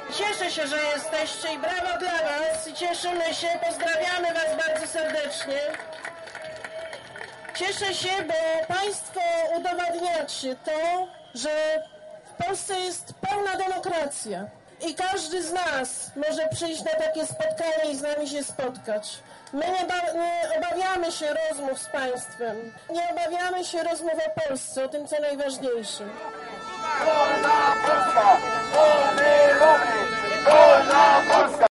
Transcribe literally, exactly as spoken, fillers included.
Cieszę się, że jesteście i brawo dla was. Cieszymy się, pozdrawiamy was bardzo serdecznie. Cieszę się, bo państwo udowadniacie to, że w Polsce jest pełna demokracja i każdy z nas może przyjść na takie spotkanie i z nami się spotkać. My nie, nie obawiamy się rozmów z państwem, nie obawiamy się rozmów o Polsce, o tym, co najważniejsze. Wolna Polska! Wolny ruchy! Wolna Polska!